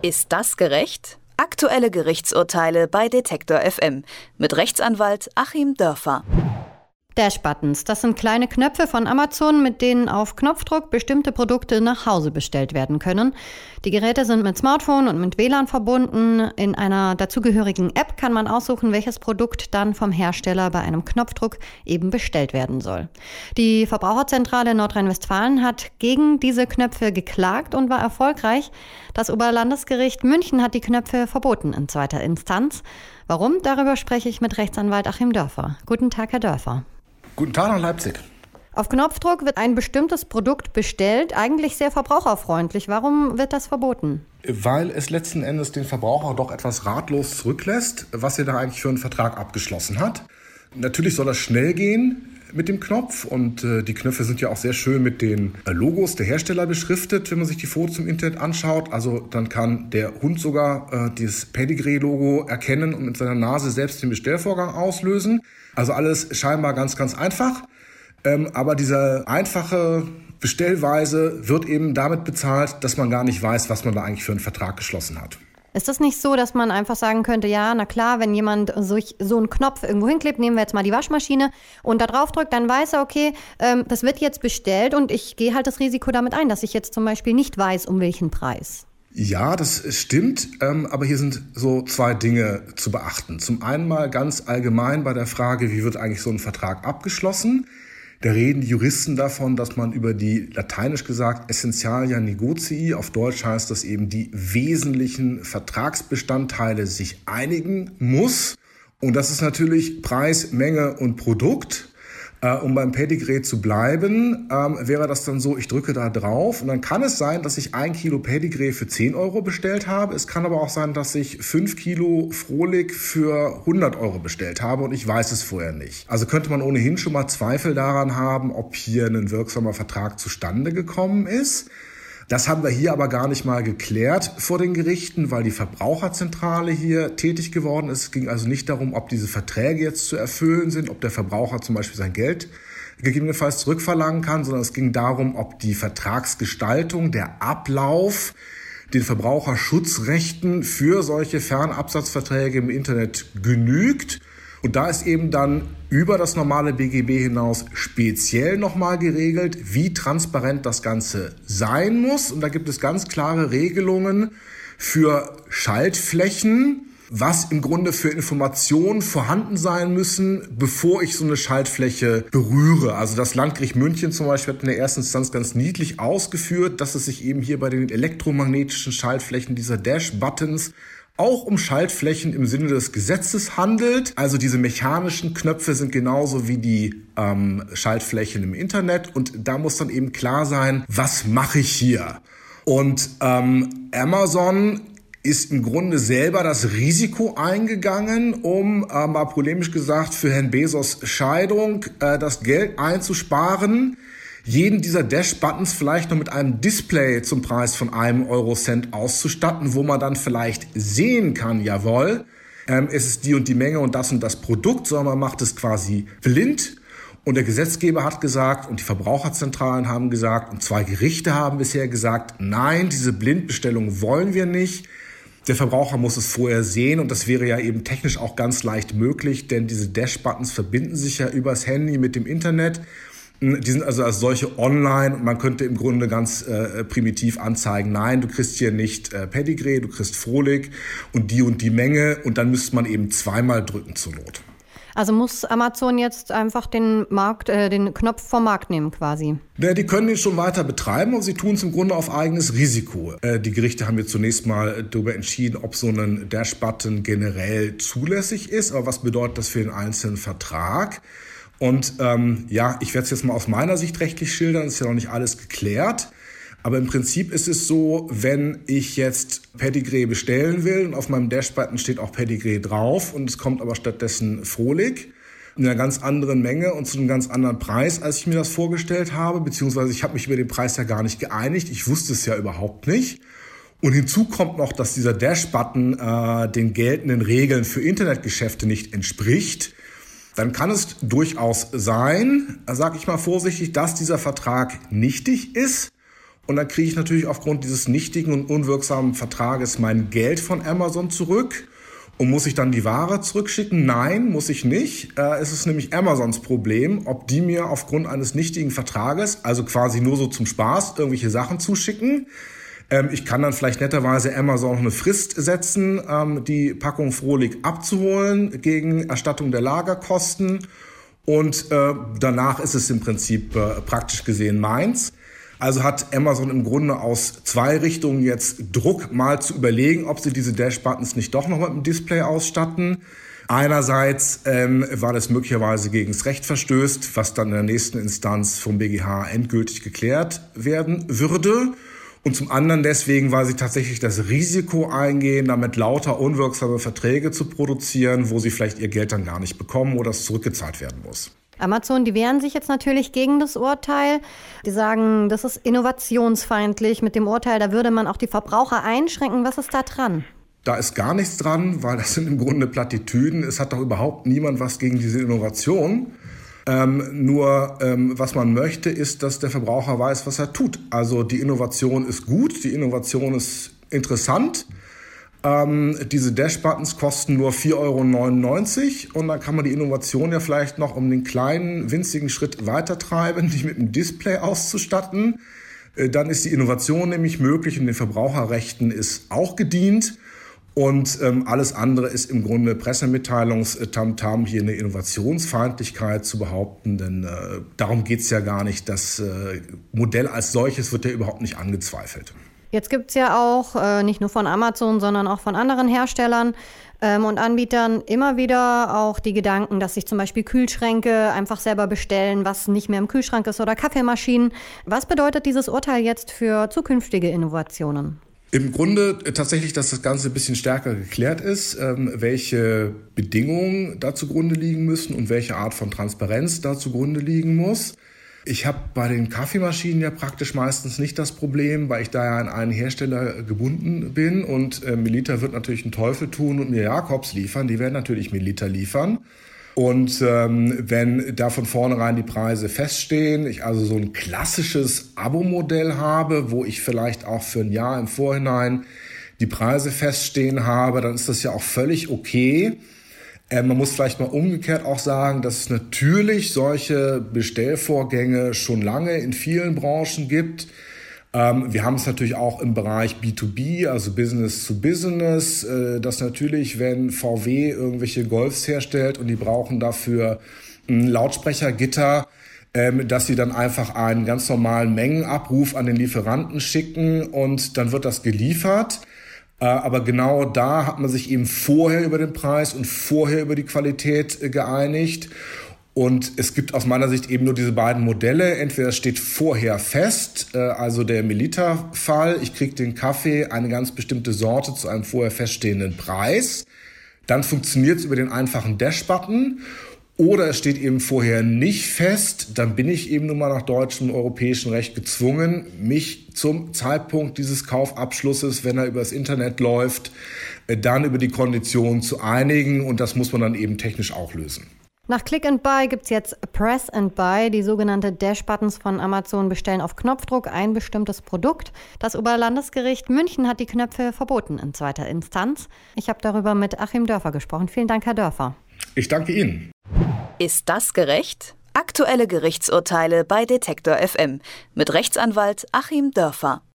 Ist das gerecht? Aktuelle Gerichtsurteile bei Detektor FM mit Rechtsanwalt Achim Dörfer. Dash-Buttons, das sind kleine Knöpfe von Amazon, mit denen auf Knopfdruck bestimmte Produkte nach Hause bestellt werden können. Die Geräte sind mit Smartphone und mit WLAN verbunden. In einer dazugehörigen App kann man aussuchen, welches Produkt dann vom Hersteller bei einem Knopfdruck eben bestellt werden soll. Die Verbraucherzentrale Nordrhein-Westfalen hat gegen diese Knöpfe geklagt und war erfolgreich. Das Oberlandesgericht München hat die Knöpfe verboten in zweiter Instanz. Warum? Darüber spreche ich mit Rechtsanwalt Achim Dörfer. Guten Tag, Herr Dörfer. Guten Tag nach Leipzig. Auf Knopfdruck wird ein bestimmtes Produkt bestellt, eigentlich sehr verbraucherfreundlich. Warum wird das verboten? Weil es letzten Endes den Verbraucher doch etwas ratlos zurücklässt, was er da eigentlich für einen Vertrag abgeschlossen hat. Natürlich soll das schnell gehen mit dem Knopf und die Knöpfe sind ja auch sehr schön mit den Logos der Hersteller beschriftet, wenn man sich die Fotos im Internet anschaut. Also dann kann der Hund sogar dieses Pedigree-Logo erkennen und mit seiner Nase selbst den Bestellvorgang auslösen. Also alles scheinbar ganz, ganz einfach. Aber diese einfache Bestellweise wird eben damit bezahlt, dass man gar nicht weiß, was man da eigentlich für einen Vertrag geschlossen hat. Ist das nicht so, dass man einfach sagen könnte, ja, na klar, wenn jemand so einen Knopf irgendwo hinklebt, nehmen wir jetzt mal die Waschmaschine und da drauf drückt, dann weiß er, okay, das wird jetzt bestellt und ich gehe halt das Risiko damit ein, dass ich jetzt zum Beispiel nicht weiß, um welchen Preis. Ja, das stimmt, aber hier sind so zwei Dinge zu beachten. Zum einen mal ganz allgemein bei der Frage, wie wird eigentlich so ein Vertrag abgeschlossen? Da reden die Juristen davon, dass man über die, lateinisch gesagt, Essentialia negotii, auf Deutsch heißt das eben die wesentlichen Vertragsbestandteile, sich einigen muss. Und das ist natürlich Preis, Menge und Produkt. Um beim Pedigree zu bleiben, wäre das dann so, ich drücke da drauf und dann kann es sein, dass ich 1 Kilo Pedigree für 10 Euro bestellt habe. Es kann aber auch sein, dass ich 5 Kilo Frohlig für 100 Euro bestellt habe und ich weiß es vorher nicht. Also könnte man ohnehin schon mal Zweifel daran haben, ob hier ein wirksamer Vertrag zustande gekommen ist. Das haben wir hier aber gar nicht mal geklärt vor den Gerichten, weil die Verbraucherzentrale hier tätig geworden ist. Es ging also nicht darum, ob diese Verträge jetzt zu erfüllen sind, ob der Verbraucher zum Beispiel sein Geld gegebenenfalls zurückverlangen kann, sondern es ging darum, ob die Vertragsgestaltung, der Ablauf den Verbraucherschutzrechten für solche Fernabsatzverträge im Internet genügt. Und da ist eben dann über das normale BGB hinaus speziell nochmal geregelt, wie transparent das Ganze sein muss. Und da gibt es ganz klare Regelungen für Schaltflächen, was im Grunde für Informationen vorhanden sein müssen, bevor ich so eine Schaltfläche berühre. Also das Landgericht München zum Beispiel hat in der ersten Instanz ganz niedlich ausgeführt, dass es sich eben hier bei den elektromagnetischen Schaltflächen dieser Dash-Buttons auch um Schaltflächen im Sinne des Gesetzes handelt. Also diese mechanischen Knöpfe sind genauso wie die Schaltflächen im Internet. Und da muss dann eben klar sein, was mache ich hier? Und Amazon ist im Grunde selber das Risiko eingegangen, um, mal polemisch gesagt, für Herrn Bezos Scheidung das Geld einzusparen. Jeden dieser Dash-Buttons vielleicht noch mit einem Display zum Preis von 1 Eurocent auszustatten, wo man dann vielleicht sehen kann, jawohl, es ist die und die Menge und das Produkt, sondern man macht es quasi blind. Und der Gesetzgeber hat gesagt und die Verbraucherzentralen haben gesagt und 2 Gerichte haben bisher gesagt, nein, diese Blindbestellung wollen wir nicht. Der Verbraucher muss es vorher sehen und das wäre ja eben technisch auch ganz leicht möglich, denn diese Dash-Buttons verbinden sich ja übers Handy mit dem Internet. Die sind also als solche online und man könnte im Grunde ganz primitiv anzeigen, nein, du kriegst hier nicht Pedigree, du kriegst Frohlig und die Menge und dann müsste man eben zweimal drücken zur Not. Also muss Amazon jetzt einfach den Knopf vom Markt nehmen quasi? Ja, die können den schon weiter betreiben, aber sie tun es im Grunde auf eigenes Risiko. Die Gerichte haben jetzt zunächst mal darüber entschieden, ob so ein Dash-Button generell zulässig ist, aber was bedeutet das für den einzelnen Vertrag? Und ich werde es jetzt mal aus meiner Sicht rechtlich schildern, ist ja noch nicht alles geklärt. Aber im Prinzip ist es so, wenn ich jetzt Pedigree bestellen will und auf meinem Dash-Button steht auch Pedigree drauf und es kommt aber stattdessen Frohlig in einer ganz anderen Menge und zu einem ganz anderen Preis, als ich mir das vorgestellt habe, beziehungsweise ich habe mich über den Preis ja gar nicht geeinigt, ich wusste es ja überhaupt nicht. Und hinzu kommt noch, dass dieser Dash-Button den geltenden Regeln für Internetgeschäfte nicht entspricht. Dann kann es durchaus sein, sage ich mal vorsichtig, dass dieser Vertrag nichtig ist Und dann kriege ich natürlich aufgrund dieses nichtigen und unwirksamen Vertrages mein Geld von Amazon zurück. Und muss ich dann die Ware zurückschicken? Nein, muss ich nicht. Es ist nämlich Amazons Problem, ob die mir aufgrund eines nichtigen Vertrages, also quasi nur so zum Spaß, irgendwelche Sachen zuschicken. Ich kann dann vielleicht netterweise Amazon noch eine Frist setzen, die Packung Frohlich abzuholen gegen Erstattung der Lagerkosten. Und danach ist es im Prinzip praktisch gesehen meins. Also hat Amazon im Grunde aus zwei Richtungen jetzt Druck, mal zu überlegen, ob sie diese Dash-Buttons nicht doch noch mit einem Display ausstatten. Einerseits, weil es möglicherweise gegen das Recht verstößt, was dann in der nächsten Instanz vom BGH endgültig geklärt werden würde. Und zum anderen deswegen, weil sie tatsächlich das Risiko eingehen, damit lauter unwirksame Verträge zu produzieren, wo sie vielleicht ihr Geld dann gar nicht bekommen oder es zurückgezahlt werden muss. Amazon, die wehren sich jetzt natürlich gegen das Urteil. Die sagen, das ist innovationsfeindlich mit dem Urteil. Da würde man auch die Verbraucher einschränken. Was ist da dran? Da ist gar nichts dran, weil das sind im Grunde Plattitüden. Es hat doch überhaupt niemand was gegen diese Innovation. Was man möchte, ist, dass der Verbraucher weiß, was er tut. Also die Innovation ist gut, die Innovation ist interessant. Diese Dash-Buttons kosten nur 4,99 € und dann kann man die Innovation ja vielleicht noch um den kleinen, winzigen Schritt weitertreiben, die mit einem Display auszustatten. Dann ist die Innovation nämlich möglich und den Verbraucherrechten ist auch gedient. Und alles andere ist im Grunde Pressemitteilungs-Tamtam, hier eine Innovationsfeindlichkeit zu behaupten, denn darum geht's ja gar nicht. Das Modell als solches wird ja überhaupt nicht angezweifelt. Jetzt gibt's ja auch, nicht nur von Amazon, sondern auch von anderen Herstellern und Anbietern immer wieder auch die Gedanken, dass sich zum Beispiel Kühlschränke einfach selber bestellen, was nicht mehr im Kühlschrank ist, oder Kaffeemaschinen. Was bedeutet dieses Urteil jetzt für zukünftige Innovationen? Im Grunde tatsächlich, dass das Ganze ein bisschen stärker geklärt ist, welche Bedingungen da zugrunde liegen müssen und welche Art von Transparenz da zugrunde liegen muss. Ich habe bei den Kaffeemaschinen ja praktisch meistens nicht das Problem, weil ich da ja an einen Hersteller gebunden bin und Melita wird natürlich einen Teufel tun und mir Jakobs liefern. Die werden natürlich Melita liefern. Und wenn da von vornherein die Preise feststehen, ich also so ein klassisches Abo-Modell habe, wo ich vielleicht auch für ein Jahr im Vorhinein die Preise feststehen habe, dann ist das ja auch völlig okay. Man muss vielleicht mal umgekehrt auch sagen, dass es natürlich solche Bestellvorgänge schon lange in vielen Branchen gibt. Wir haben es natürlich auch im Bereich B2B, also Business to Business, dass natürlich, wenn VW irgendwelche Golfs herstellt und die brauchen dafür ein Lautsprechergitter, dass sie dann einfach einen ganz normalen Mengenabruf an den Lieferanten schicken und dann wird das geliefert. Aber genau da hat man sich eben vorher über den Preis und vorher über die Qualität geeinigt. Und es gibt aus meiner Sicht eben nur diese beiden Modelle. Entweder es steht vorher fest, also der Melita-Fall, ich kriege den Kaffee, eine ganz bestimmte Sorte zu einem vorher feststehenden Preis. Dann funktioniert es über den einfachen Dash-Button. Oder es steht eben vorher nicht fest, dann bin ich eben nun mal nach deutschem und europäischem Recht gezwungen, mich zum Zeitpunkt dieses Kaufabschlusses, wenn er über das Internet läuft, dann über die Konditionen zu einigen und das muss man dann eben technisch auch lösen. Nach Click and Buy gibt's jetzt Press and Buy, die sogenannte Dash-Buttons von Amazon bestellen auf Knopfdruck ein bestimmtes Produkt. Das Oberlandesgericht München hat die Knöpfe verboten in zweiter Instanz. Ich habe darüber mit Achim Dörfer gesprochen. Vielen Dank, Herr Dörfer. Ich danke Ihnen. Ist das gerecht? Aktuelle Gerichtsurteile bei Detektor FM mit Rechtsanwalt Achim Dörfer.